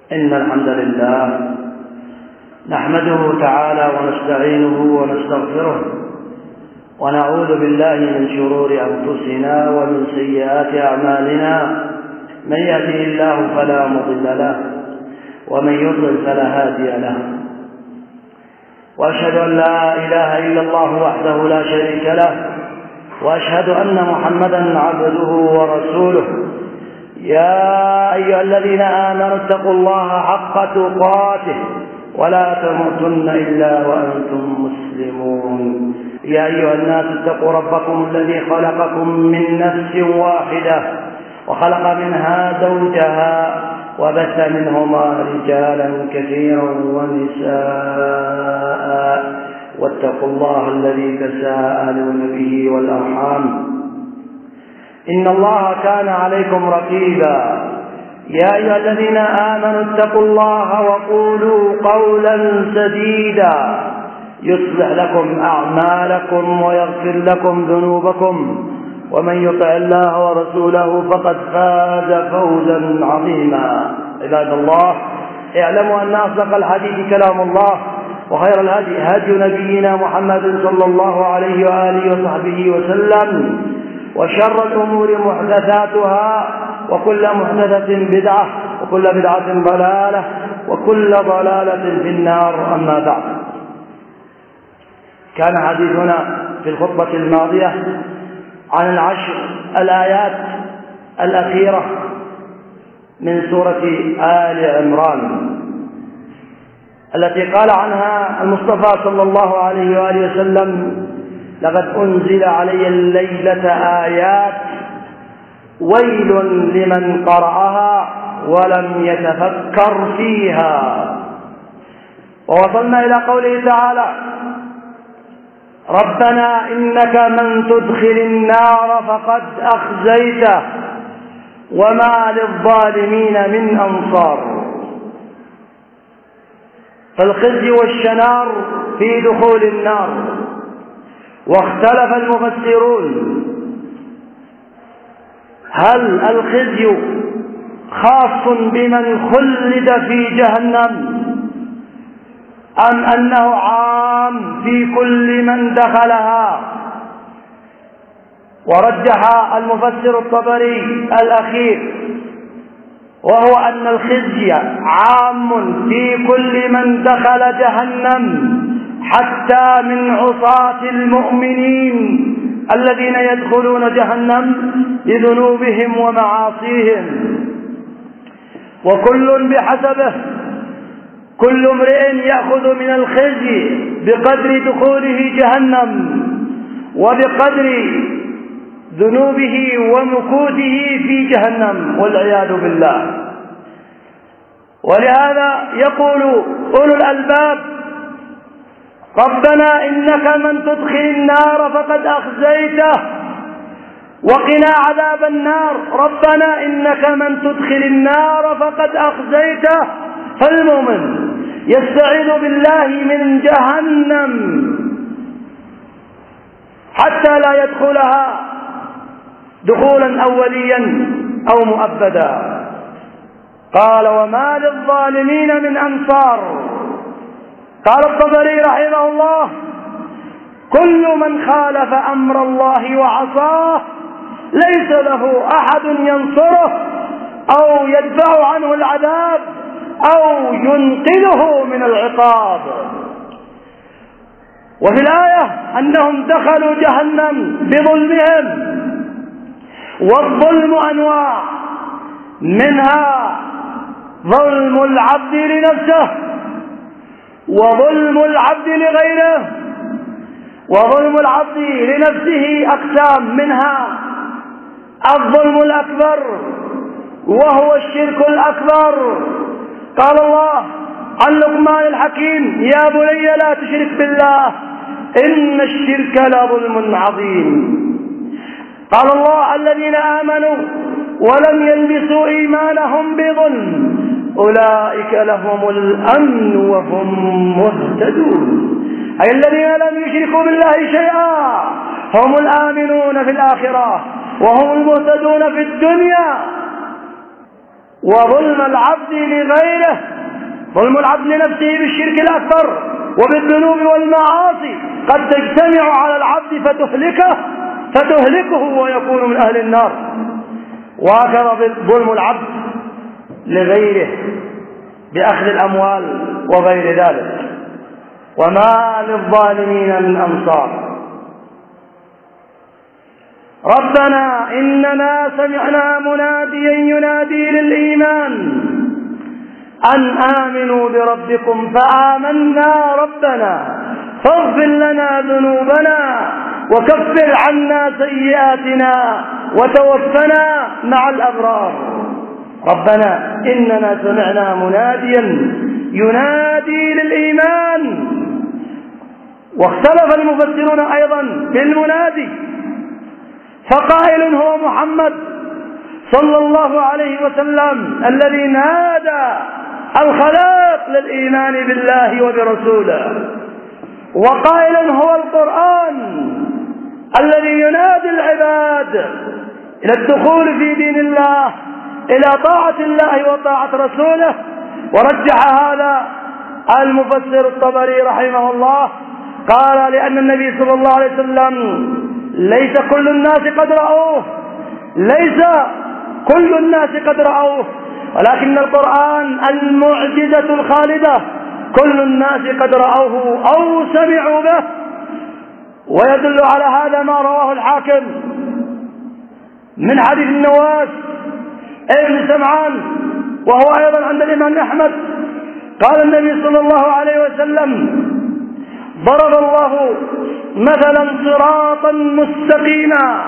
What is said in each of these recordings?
إن الحمد لله نحمده تعالى ونستعينه ونستغفره ونعوذ بالله من شرور أنفسنا ومن سيئات أعمالنا. من يهده الله فلا مضل له ومن يضلل فلا هادي له، وأشهد أن لا إله إلا الله وحده لا شريك له، وأشهد أن محمدا عبده ورسوله. يا أيها الذين آمنوا اتقوا الله حق تقاته ولا تموتن إلا وأنتم مسلمون. يا أيها الناس اتقوا ربكم الذي خلقكم من نفس واحدة وخلق منها زوجها وبث منهما رجالا كثيرا ونساء، واتقوا الله الذي تساءلون به والأرحام إن الله كان عليكم رقيبا. يا أيها الذين آمنوا اتقوا الله وقولوا قولا سديدا يصلح لكم أعمالكم ويغفر لكم ذنوبكم، ومن يطع الله ورسوله فقد فاز فوزا عظيما. عباد الله، اعلموا أن أصدق الحديث كلام الله، وخير الهدي هدي نبينا محمد صلى الله عليه وآله وصحبه وسلم، وشر الأمور محدثاتها، وكل محدثة بدعة، وكل بدعة ضلالة، وكل ضلالة في النار. أما بعد، كان حديثنا في الخطبة الماضية عن 10 الآيات الأخيرة من سورة آل عمران التي قال عنها المصطفى صلى الله عليه وآله وسلم: لقد أنزل علي الليلة آيات ويل لمن قرأها ولم يتفكر فيها. ووصلنا إلى قوله تعالى: ربنا إنك من تدخل النار فقد أخزيته وما للظالمين من أنصار. فالخزي والشنار في دخول النار. واختلف المفسرون: هل الخزي خاص بمن خلد في جهنم أم أنه عام في كل من دخلها؟ ورجح المفسر الطبري الأخير، وهو أن الخزي عام في كل من دخل جهنم حتى من عصاة المؤمنين الذين يدخلون جهنم لذنوبهم ومعاصيهم. وكل بحسبه، كل امرئ يأخذ من الخزي بقدر دخوله جهنم وبقدر ذنوبه ومكوثه في جهنم والعياذ بالله. ولهذا يقول أولو الألباب: ربنا إنك من تدخل النار فقد أخزيته وقنا عذاب النار. ربنا إنك من تدخل النار فقد أخزيته. فالمؤمن يستعيذ بالله من جهنم حتى لا يدخلها دخولا أوليا أو مؤبدا. قال: وما للظالمين من أنصار. قال الطبري رحمه الله: كل من خالف أمر الله وعصاه ليس له أحد ينصره أو يدفع عنه العذاب أو ينقذه من العقاب. وفي الآية أنهم دخلوا جهنم بظلمهم، والظلم أنواع، منها ظلم العبد لنفسه، وظلم العبد لغيره. وظلم العبد لنفسه أقسام، منها الظلم الأكبر وهو الشرك الأكبر. قال الله عن لقمان الحكيم: يا بني لا تشرك بالله إن الشرك لظلم عظيم. قال الله: الذين آمنوا ولم يلبسوا إيمانهم بظلم أولئك لهم الأمن وهم مهتدون. أي الذين لم يشركوا بالله شيئا هم الآمنون في الآخرة وهم المهتدون في الدنيا. وظلم العبد لغيره، ظلم العبد لنفسه بالشرك الأكبر وبالذنوب والمعاصي قد تجتمع على العبد فتهلكه ويكون من أهل النار. وهكذا ظلم العبد لغيره بأخذ الأموال وغير ذلك، وما للظالمين من أنصار. ربنا إننا سمعنا مناديا ينادي للإيمان أن آمنوا بربكم فآمنا ربنا فاغفر لنا ذنوبنا وكفر عنا سيئاتنا وتوفنا مع الأبرار. ربنا إننا سمعنا مناديا ينادي للإيمان. واختلف المفسرون أيضا في المنادي، فقائل هو محمد صلى الله عليه وسلم الذي نادى الخلائق للإيمان بالله وبرسوله، وقائل هو القرآن الذي ينادي العباد إلى الدخول في دين الله، إلى طاعة الله وطاعة رسوله. ورجح هذا المفسر الطبري رحمه الله، قال لأن النبي صلى الله عليه وسلم ليس كل الناس قد رأوه ولكن القرآن المعجزة الخالدة كل الناس قد رأوه أو سمعوا به. ويدل على هذا ما رواه الحاكم من حديث النواس ابن سمعان، وهو أيضا عند الإمام أحمد، قال النبي صلى الله عليه وسلم: ضرب الله مثلا صراطا مستقيما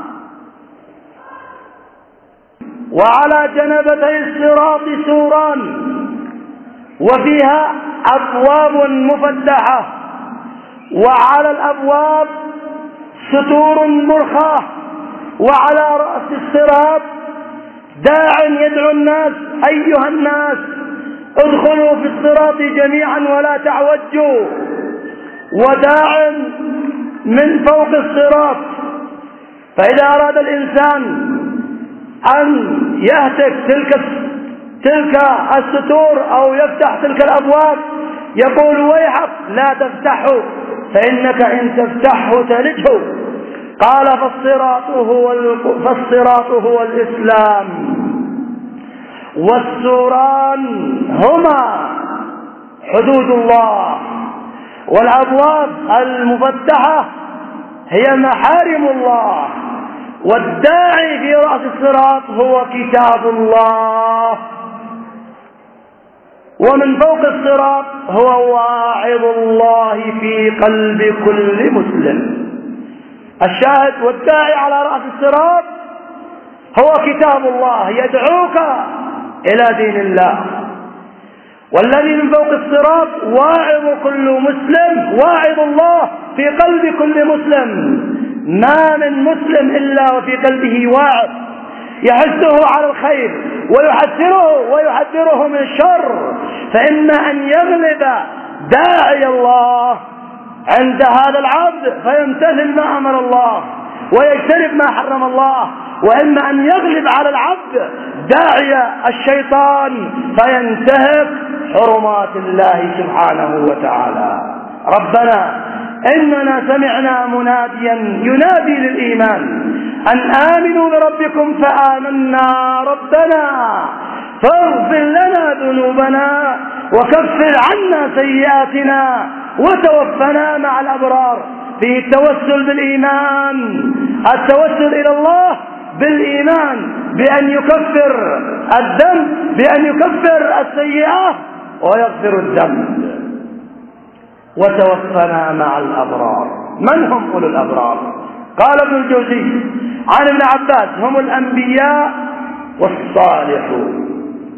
وعلى جنبتي الصراط سوران وفيها أبواب مفتحة وعلى الأبواب ستور مرخاة وعلى رأس الصراط داع يدعو الناس: أيها الناس ادخلوا في الصراط جميعا ولا تعوجوا. وداع من فوق الصراط، فإذا أراد الإنسان أن يهتك تلك الستور أو يفتح تلك الأبواب يقول: ويحك لا تفتحه فإنك إن تفتحه تلجه. قال: فالصراط هو الإسلام، والسوران هما حدود الله، والأبواب المفتحة هي محارم الله، والداعي في رأس الصراط هو كتاب الله، ومن فوق الصراط هو واعظ الله في قلب كل مسلم. الشاهد والداعي على رأس الصراط هو كتاب الله يدعوك إلى دين الله، والذي من فوق الصراط واعظ كل مسلم، واعظ الله في قلب كل مسلم. ما من مسلم إلا وفي قلبه واعظ يحثه على الخير ويحذره من الشر، فإما أن يغلب داعي الله عند هذا العبد فيمتثل ما أمر الله ويجتنب ما حرم الله، وإما أن يغلب على العبد داعي الشيطان فينتهك حرمات الله سبحانه وتعالى. ربنا إننا سمعنا مناديا ينادي للإيمان أن آمنوا بربكم فآمنا ربنا فاغفر لنا ذنوبنا وكفر عنا سيئاتنا وتوفنا مع الأبرار. في التوسل بالإيمان، التوسل إلى الله بالإيمان بأن يكفر الذنب، بأن يكفر السيئات ويغفر الذنب. وتوفنا مع الأبرار. من هم أولو الأبرار؟ قال ابن الجوزي عن ابن عباس: هم الأنبياء والصالحون.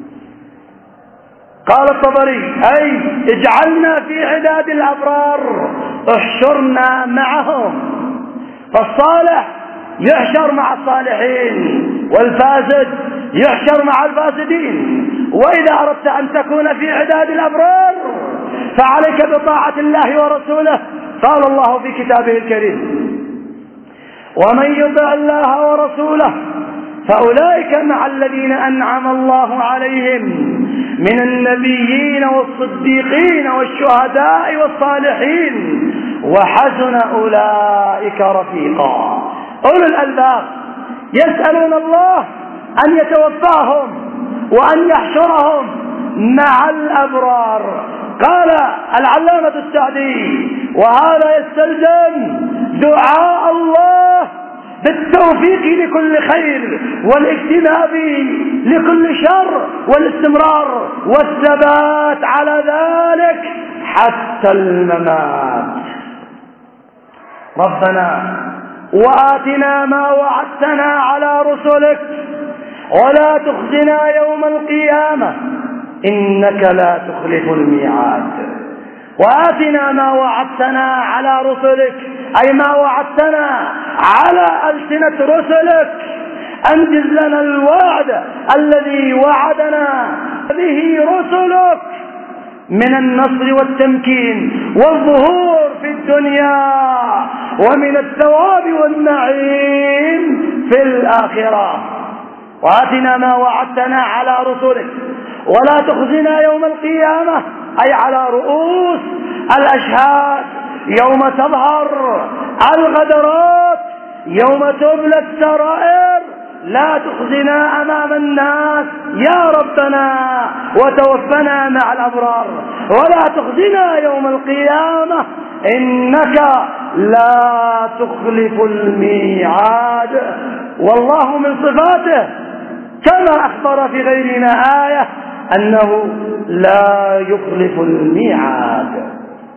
قال الطبري: أي اجعلنا في عداد الأبرار، احشرنا معهم. فالصالح يحشر مع الصالحين، والفاسد يحشر مع الفاسدين. وإذا أردت أن تكون في عداد الأبرار فعليك بطاعة الله ورسوله. قال الله في كتابه الكريم: ومن يطع الله ورسوله فأولئك مع الذين أنعم الله عليهم من النبيين والصديقين والشهداء والصالحين وحسن أولئك رفيقا. أولو الألباب يسألون الله أن يتوفاهم وأن يحشرهم مع الأبرار. قال العلامة السعدي: وهذا يستلزم دعاء الله بالتوفيق لكل خير والاجتناب لكل شر والاستمرار والثبات على ذلك حتى الممات. ربنا وآتنا ما وعدتنا على رسلك ولا تخزنا يوم القيامة إنك لا تخلف الميعاد. وآتنا ما وعدتنا على رسلك، أي ما وعدتنا على ألسنة رسلك، أنجز لنا الوعد الذي وعدنا به رسلك من النصر والتمكين والظهور في الدنيا ومن الثواب والنعيم في الآخرة. وآتنا ما وعدتنا على رسلك ولا تخزنا يوم القيامة، أي على رؤوس الأشهاد يوم تظهر الغدرات، يوم تبلى السرائر. لا تخزنا أمام الناس يا ربنا وتوفنا مع الأبرار، ولا تخزنا يوم القيامة إنك لا تخلف الميعاد. والله من صفاته كما أخبر في غيرنا آية أنه لا يخلف الميعاد.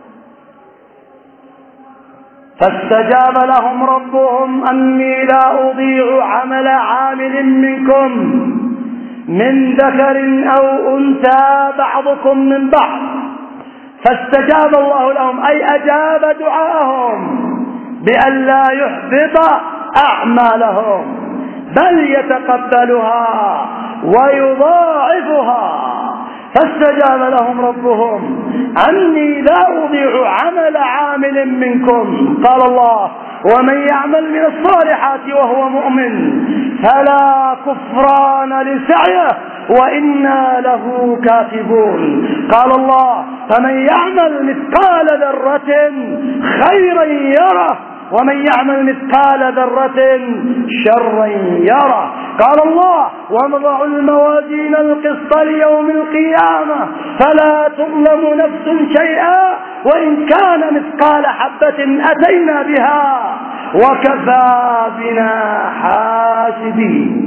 فاستجاب لهم ربهم أني لا أضيع عمل عامل منكم من ذكر أو أنثى بعضكم من بعض. فاستجاب الله لهم، أي أجاب دعاءهم بأن لا يحبط أعمالهم بل يتقبلها ويضاعفها. فاستجاب لهم ربهم أني لا أضيع عمل عامل منكم. قال الله: ومن يعمل من الصالحات وهو مؤمن فلا كفران لسعيه وإنا له كاتبون. قال الله: فمن يعمل مثقال ذرة خيرا يره ومن يعمل مثقال ذرة شرا يره. قال الله: ونضع الموازين القسط ليوم القيامة فلا تظلم نفس شيئا وإن كان مثقال حبة أتينا بها وكفى بنا حاسبين.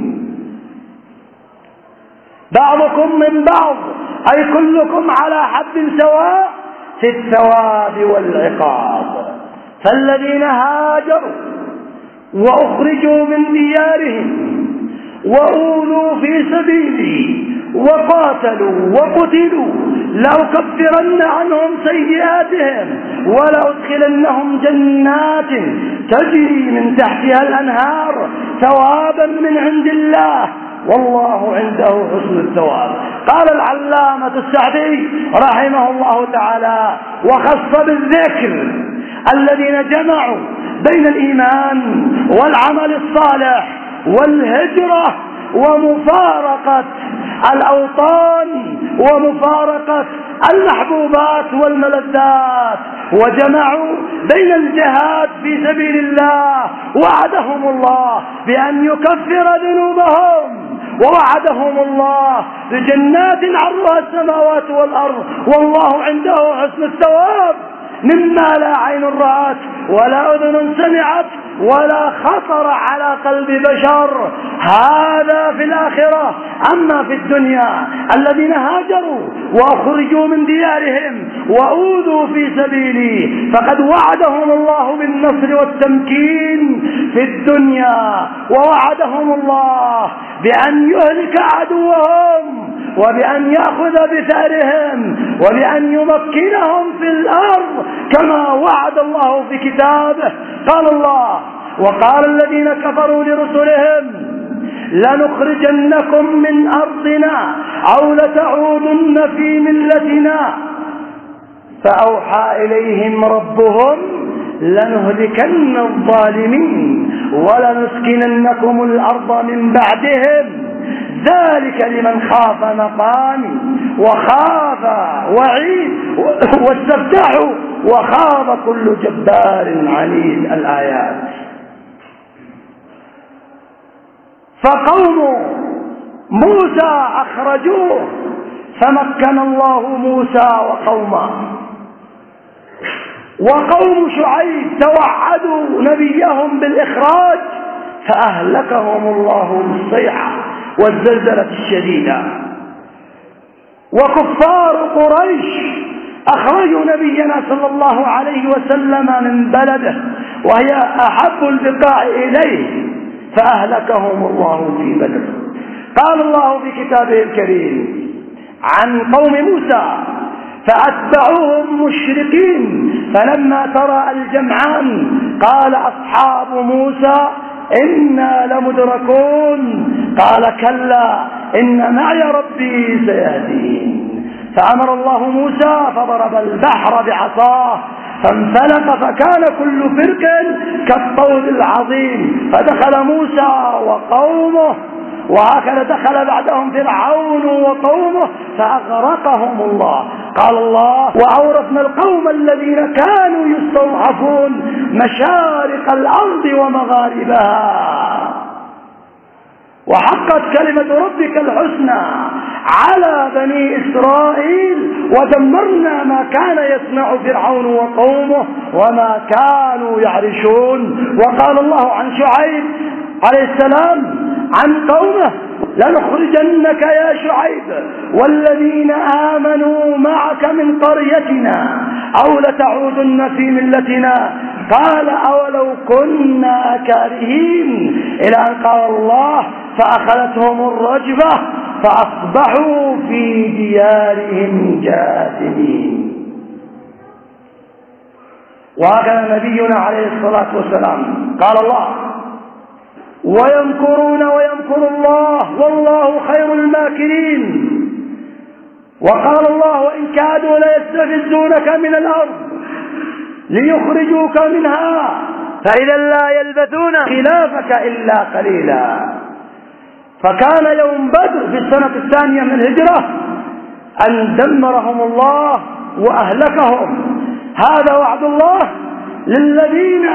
بعضكم من بعض، أي كلكم على حد سواء في الثواب والعقاب. فالذين هاجروا وأخرجوا من ديارهم وأوذوا في سبيلي وقاتلوا وقتلوا لأكفرن عنهم سيئاتهم ولأدخلنهم جنات تجري من تحتها الأنهار ثوابا من عند الله والله عنده حسن الثواب. قال العلامة السعدي رحمه الله تعالى: وخص بالذكر الذين جمعوا بين الإيمان والعمل الصالح والهجرة ومفارقة الأوطان ومفارقة المحبوبات والملذات، وجمعوا بين الجهاد في سبيل الله. وعدهم الله بأن يكفر ذنوبهم، ووعدهم الله بجنات عرضها السماوات والأرض والله عنده حسن الثواب، مما لا عين رأت ولا أذن سمعت ولا خطر على قلب بشر. هذا في الآخرة. أما في الدنيا الذين هاجروا وأخرجوا من ديارهم وأوذوا في سبيلي فقد وعدهم الله بالنصر والتمكين في الدنيا، ووعدهم الله بأن يهلك عدوهم وبأن يأخذ بثأرهم وبأن يمكنهم في الأرض كما وعد الله في كتابه. قال الله: وقال الذين كفروا لرسلهم لنخرجنكم من أرضنا أو لتعودن في ملتنا فأوحى إليهم ربهم لنهلكن الظالمين ولنسكننكم الأرض من بعدهم ذلك لمن خاف مقامي وخاف وعيد واستفتحوا وخاف كل جبار عنيد. الآيات. فقوم موسى أخرجوه فمكن الله موسى وقومه، وقوم شعيب توعدوا نبيهم بالإخراج فأهلكهم الله بالصيحة والزلزلة الشديدة. وكفار قريش أخرجوا نبينا صلى الله عليه وسلم من بلده وهي أحب البقاع إليه فأهلكهم الله في بدر. قال الله في كتابه الكريم عن قوم موسى فأتبعوهم مشرقين فلما ترى الجمعان قال أصحاب موسى إنا لمدركون قال كلا إن معي ربي سيهدين. فأمر الله موسى فضرب البحر بعصاه فانفلق فكان كل فرق كالطود العظيم فدخل موسى وقومه، وهكذا دخل بعدهم فرعون وقومه فأغرقهم الله. قال الله وأورثنا القوم الذين كانوا يستضعفون مشارق الأرض ومغاربها وحقت كلمة ربك الحسنى على بني إسرائيل ودمرنا ما كان يصنع فرعون وقومه وما كانوا يعرشون. وقال الله عن شعيب عليه السلام عن قومه لنخرجنك يا شعيب والذين آمنوا معك من قريتنا أو لتعودن في ملتنا قال أولو كنا كارهين إلى أن قال الله فأخذتهم الرجفة فأصبحوا في ديارهم جاثمين. وهكذا نبينا عليه الصلاة والسلام قال الله ويمكرون ويمكر الله والله خير الماكرين. وقال الله وإن كادوا ليستفزونك من الأرض ليخرجوك منها فإذا لا يلبثون خلافك إلا قليلا. فكان يوم بدر في السنة الثانية من الهجرة أن دمرهم الله وأهلكهم. هذا وعد الله للذين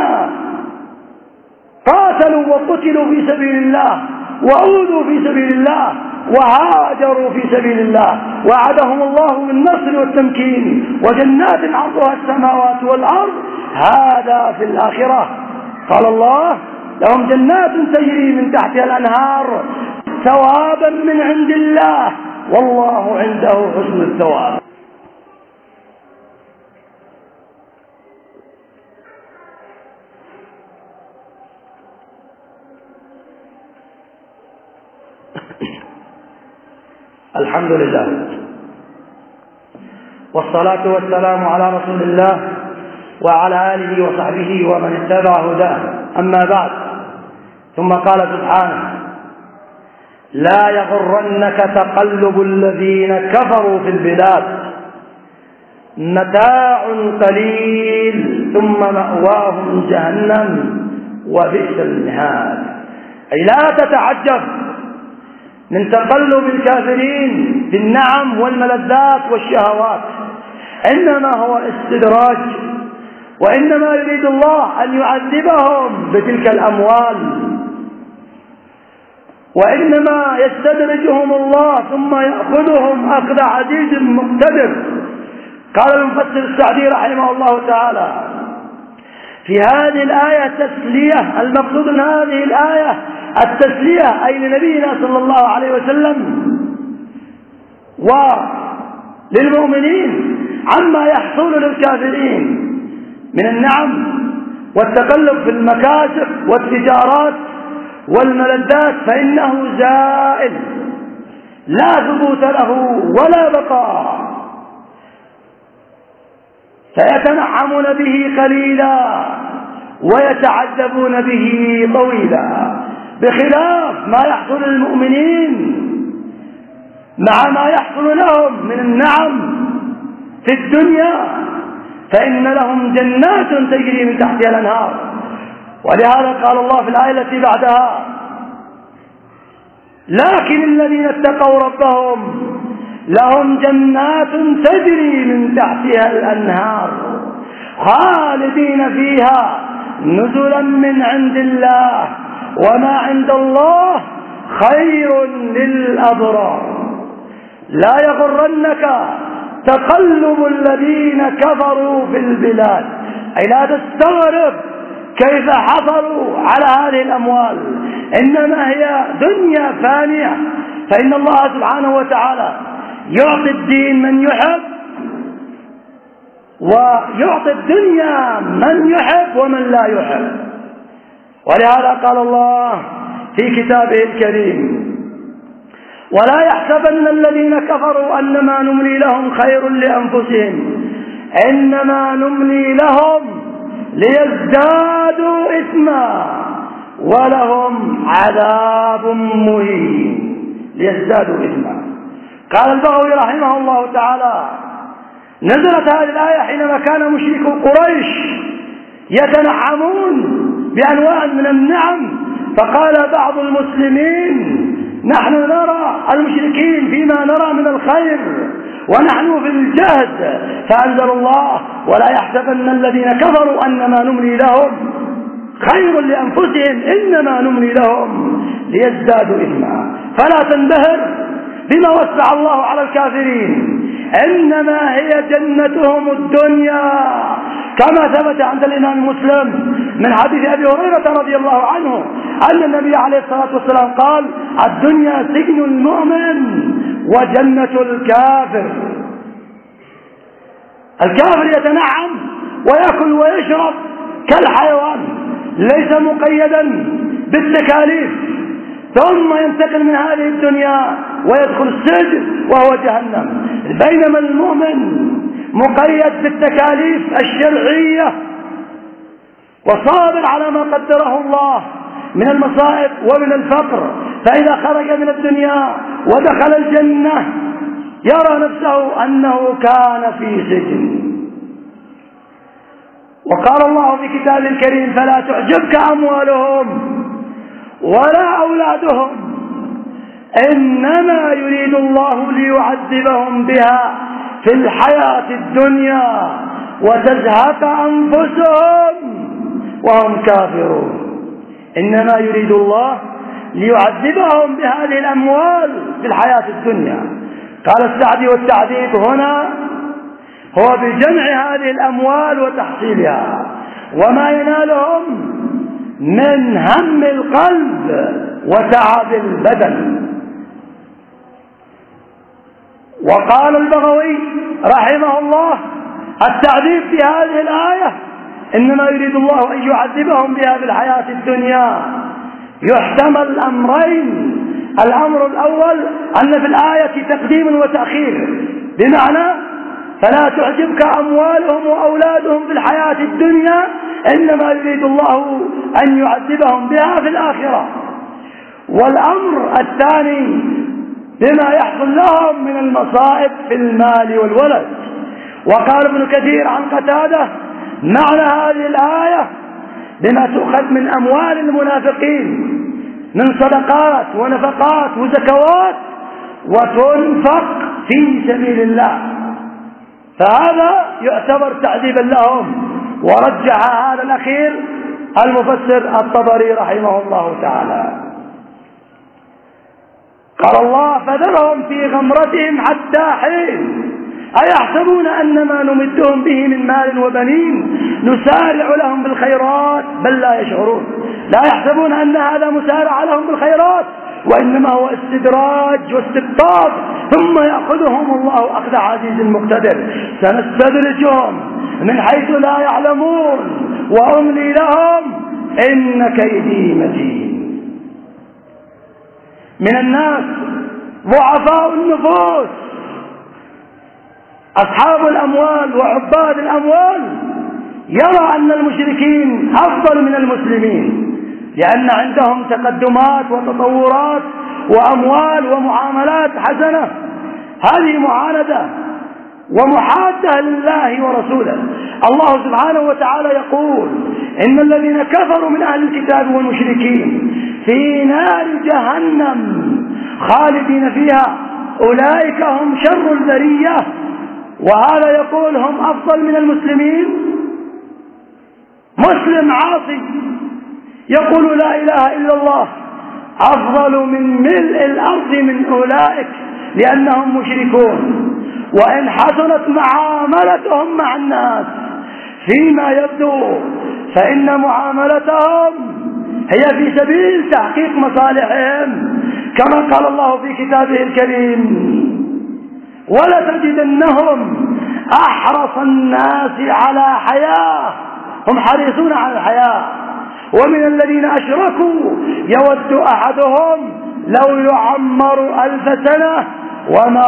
قاتلوا وقتلوا في سبيل الله وأوذوا في سبيل الله وهاجروا في سبيل الله. وعدهم الله بالنصر والتمكين وجنات عرضها السماوات والأرض هذا في الآخرة. قال الله لهم جنات تجري من تحتها الأنهار ثوابا من عند الله والله عنده حسن الثواب. الحمد لله والصلاة والسلام على رسول الله وعلى آله وصحبه ومن اتبع هداه. أما بعد ثم قال سبحانه لا يغرنك تقلب الذين كفروا في البلاد متاع قليل ثم مأواهم جهنم وبئس المهاد. أي لا تتعجب من تقلب الكافرين في النعم والملذات والشهوات، إنما هو استدراج، وإنما يريد الله أن يعذبهم بتلك الأموال، وإنما يستدرجهم الله ثم يأخذهم أخذ عزيز مقتدر. قال المفسر السعدي رحمه الله تعالى في هذه الآية تسلية، المقصود من هذه الآية التسلية أي لنبينا صلى الله عليه وسلم وللمؤمنين عما يحصل للكافرين من النعم والتقلب في المكاسب والتجارات والملذات، فإنه زائل لا ثبوت له ولا بقاء، فيتنعمون به قليلا ويتعذبون به طويلا، بخلاف ما يحصل للمؤمنين مع ما يحصل لهم من النعم في الدنيا، فإن لهم جنات تجري من تحتها الأنهار. ولهذا قال الله في الآية التي بعدها: لكن الذين اتقوا ربهم لهم جنات تجري من تحتها الأنهار خالدين فيها نزلا من عند الله وما عند الله خير للأبرار. لا يغرنك تقلب الذين كفروا في البلاد، أي لا تستغرب كيف حصلوا على هذه الأموال، إنما هي دنيا فانية. فإن الله سبحانه وتعالى يعطي الدين من يحب ويعطي الدنيا من يحب ومن لا يحب. ولهذا قال الله في كتابه الكريم: ولا يحسبن الذين كفروا أنما نملي لهم خير لأنفسهم إنما نملي لهم ليزدادوا إثما ولهم عذاب مهين. ليزدادوا إثما. قال البغوي رحمه الله تعالى: نزلت هذه الآية حينما كان مشركو قريش يتنعمون بأنواع من النعم، فقال بعض المسلمين: نحن نرى المشركين فيما نرى من الخير ونحن في الجهد، فأنزل الله: ولا يحسبن الذين كفروا أنما نملي لهم خير لأنفسهم إنما نملي لهم ليزدادوا إثما. فلا تنبهر بما وسع الله على الكافرين، إنما هي جنتهم الدنيا، كما ثبت عند الإمام مسلم من حديث أبي هريرة رضي الله عنه أن النبي عليه الصلاة والسلام قال: الدنيا سجن المؤمن وجنة الكافر. الكافر يتنعم ويأكل ويشرب كالحيوان، ليس مقيدا بالتكاليف، ثم ينتقل من هذه الدنيا ويدخل السجن وهو جهنم. بينما المؤمن مقيد بالتكاليف الشرعية وصابر على ما قدره الله من المصائب ومن الفقر، فإذا خرج من الدنيا ودخل الجنة يرى نفسه أنه كان في سجن. وقال الله في كتابه الكريم: فلا تعجبك أموالهم ولا أولادهم إنما يريد الله ليعذبهم بها في الحياة الدنيا وتزهق أنفسهم وهم كافرون. إنما يريد الله ليعذبهم بهذه الأموال في الحياة الدنيا. قال السعدي: والتعذيب هنا هو بجمع هذه الأموال وتحصيلها وما ينالهم من هم القلب وتعب البدن. وقال البغوي رحمه الله: التعذيب في هذه الآية إنما يريد الله أن يعذبهم بها في الحياة الدنيا. يحتمل أمرين: الأمر الأول أن في الآية تقديم وتأخير، بمعنى فلا تعجبك أموالهم وأولادهم في الحياة الدنيا إنما يريد الله أن يعذبهم بها في الآخرة. والأمر الثاني بما يحصل لهم من المصائب في المال والولد. وقال ابن كثير عن قتادة: معنى هذه الآية بما تؤخذ من أموال المنافقين من صدقات ونفقات وزكوات وتنفق في سبيل الله، فهذا يعتبر تعذيبا لهم. ورجح هذا الأخير المفسر الطبري رحمه الله تعالى. قال الله: فذرهم في غمرتهم حتى حين أيحسبون أن ما نمدهم به من مال وبنين نسارع لهم بالخيرات بل لا يشعرون. لا يحسبون أن هذا مسارع لهم بالخيرات، وإنما هو استدراج واستبطاء، ثم يأخذهم الله أخذ عزيز مقتدر. سنستدرجهم من حيث لا يعلمون وأملي لهم إن كيدي متين. من الناس ضعفاء النفوس أصحاب الأموال وعباد الأموال يرى أن المشركين أفضل من المسلمين، لأن عندهم تقدمات وتطورات وأموال ومعاملات حسنة. هذه معاندة ومحادة لله ورسوله. الله سبحانه وتعالى يقول إن الذين كفروا من أهل الكتاب والمشركين في نار جهنم خالدين فيها أولئك هم شر البرية. وهذا يقول هم أفضل من المسلمين. مسلم عاصي يقول لا إله إلا الله أفضل من ملء الأرض من أولئك لأنهم مشركون. وإن حسنت معاملتهم مع الناس فيما يبدو فإن معاملتهم هي في سبيل تحقيق مصالحهم كما قال الله في كتابه الكريم: ولتجدنهم أحرص الناس على حياة، هم حريصون على الحياة. ومن الذين أشركوا يود أحدهم لو يعمر 1000 سنة وما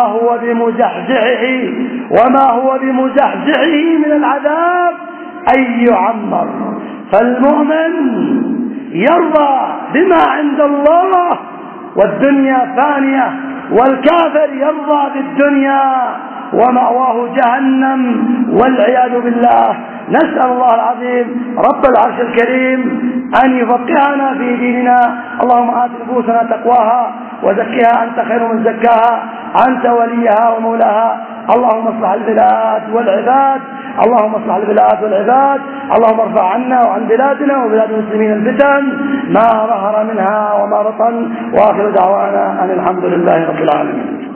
هو بمزحزحه من العذاب أن يعمر. فالمؤمن يرضى بما عند الله والدنيا فانية، والكافر يرضى بالدنيا ومأواه جهنم والعياذ بالله. نسأل الله العظيم رب العرش الكريم أن يفقهنا في ديننا. اللهم آت نفوسنا تقواها وزكها أنت خير من زكاها، أنت وليها ومولاها. اللهم اصلح البلاد والعباد، اللهم اصلح البلاد والعباد. اللهم ارفع عنا وعن بلادنا وبلاد المسلمين الفتن ما ظهر منها وما بطن. وآخر دعوانا أن الحمد لله رب العالمين.